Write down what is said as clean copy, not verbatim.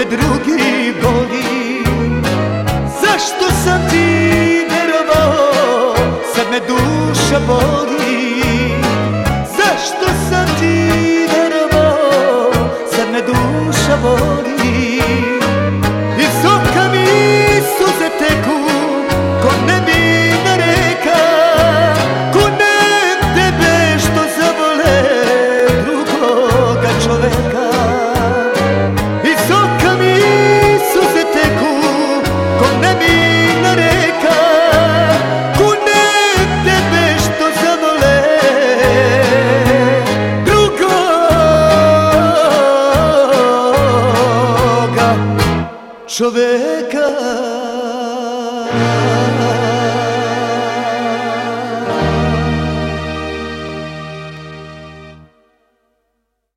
te drugi voli. Zašto sam ti verovao, sad me duša boli. Zašto sam ti verovao, sad me duša boli. Iz oka mi suze teku, ko nevina reka, ko ne tebe što zavole drugoga čoveka. Iz oka mi suze teku, ko nevina reka, ko ne tebe što zavole drugoga čoveka.